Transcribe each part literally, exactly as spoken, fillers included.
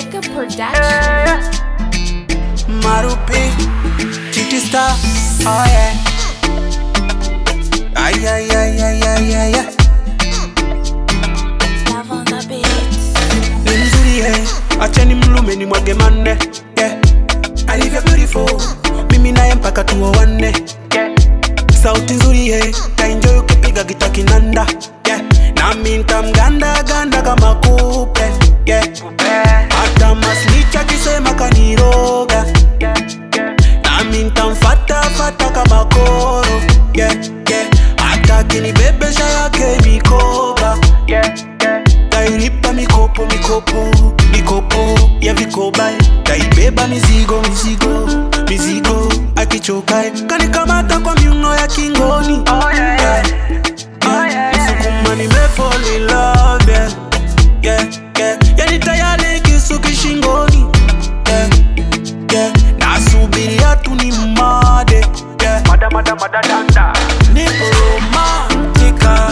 Sega Production. Marupi, Titi Star, oh yeah. Ay, ay, ay, ay, ay, ay, ay. Love on the beats. Ni mzuri eh, acheni mlume ni mwage mande, yeah. Alivyo beautiful, mimi naye mpaka tuoane, yeah. Sauti nzuri eh, na enjoy ukipiga gita kinanda, yeah. Nami nitamganda ganda kama kupe, yeah. Hata masnicha kisema kaniroga, nami nitamfata fata kama koro, yeah, yeah. Hata kinibebesha yake mikoba, yeah, yeah. Tairipa mikopo mikopo mikopo ya vikoba, taibeba mizigo mizigo mizigo akichoka, kanikamata kwa miuno ya kingoni, oh yeah, yeah. Oh yeah, Msukuma nimefall in love, yeah, yeah, yeah. Yani tayari kisu kishingoni, yeah, yeah. Nasubiria tu ni made, yeah. Mada mada mada danda. Nipo romantika,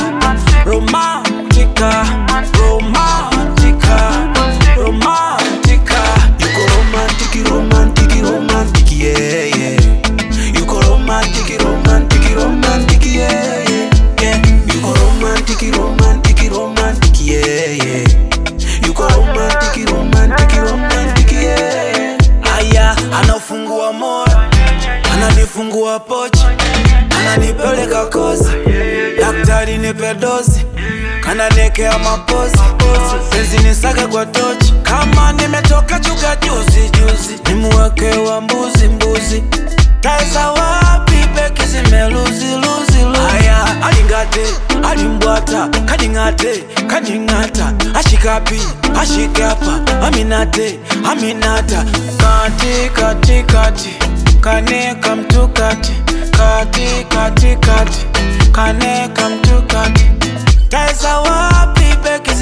romantika, romantika, romantika. Yuko romantic, romantic, romantic, yeah, yeah. Yuko romantic, romantic, romantic, yeah, yeah, yeah. Yuko romantic, romantic, romantic, yeah, yeah. Yuko romantic, romantic, romantic, yeah, yeah. Aya, anafungua moyo, ananifungua pochi, ananipeleka kozi, daktari nipe dozi, kananekea mapozi, penzi nisake kwa tochi, kama nimetoka chuka juzi juzi, nimuweke wa mbuzi mbuzi, taeza wapi beki zimeluzi luzi luzi. Aya, alingate, alimbwata, kaningate, kaningata, ashikapi, ashikapa, aminate, aminata, kati kati kati, kaneka mtukati, kati kati kati, kaneka mtukati, taeza wapi beki